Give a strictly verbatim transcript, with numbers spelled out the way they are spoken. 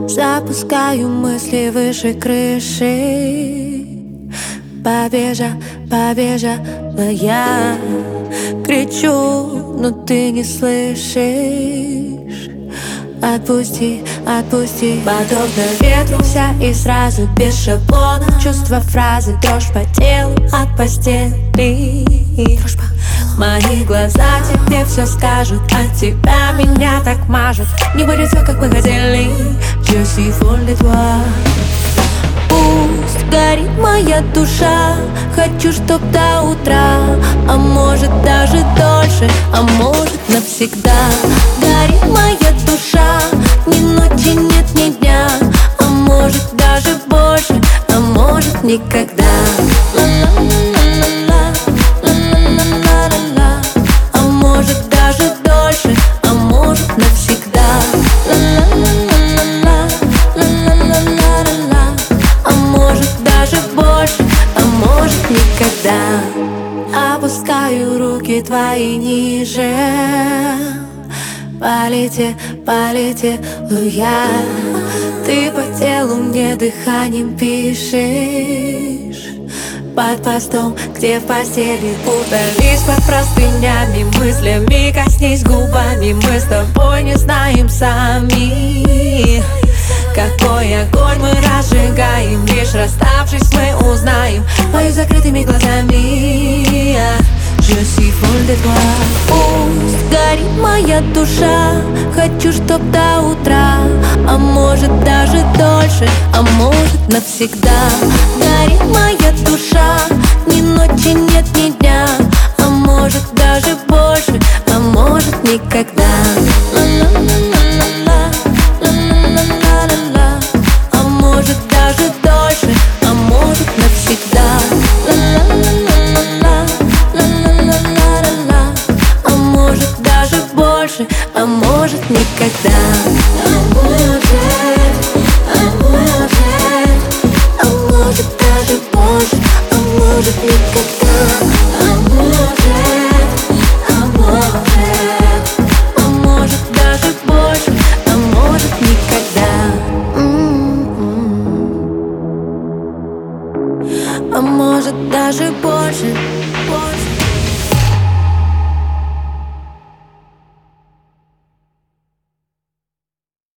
Запускаю мысли выше крыши. Побежа, побежала я. Кричу, но ты не слышишь. Отпусти, отпусти. Подобно ветру вся и сразу без шаблона. Чувства, фразы, дрожь по телу от постели. Дрожь по... Мои глаза тебе все скажут, от тебя меня так мажут. Не будет все, как мы хотели. Je suis folle de toi. Пусть горит моя душа, хочу, чтоб до утра, а может даже дольше, а может навсегда. Горит моя душа, ни ночи нет, ни дня, а может даже больше, а может никогда. Ла-ла-ла-ла-ла, ла-ла-ла-ла-ла, а может даже дольше, а может навсегда. Ла-ла-ла-ла-ла, ла-ла-ла-ла-ла, а может даже больше, а может никогда. Опускаю руки твои ниже. Полете, полетела я. Ты по телу мне дыханием пишешь. Под постом, где в постели. Удались под простынями, мыслями коснись губами. Мы с тобой не знаем сами, какой огонь мы разжигаем. Лишь расставшись мы узнаем, пою закрытыми глазами. Je suis folle de toi. Пусть горит моя душа, хочу, чтоб до утра, а может даже дольше, а может навсегда. Горит моя душа, ни ночи нет, ни дня, а может даже больше, а может никогда. Ла-ла-ла-ла-ла, ла-ла-ла-ла-ла, а может даже дольше, а может навсегда. Ла-ла-ла-ла-ла, ла-ла-ла-ла-ла, а может даже больше, а может никогда. А может, а может, а может даже больше, а может никогда. А может, а может, а может даже больше, а может никогда. М-м-м. А может даже больше.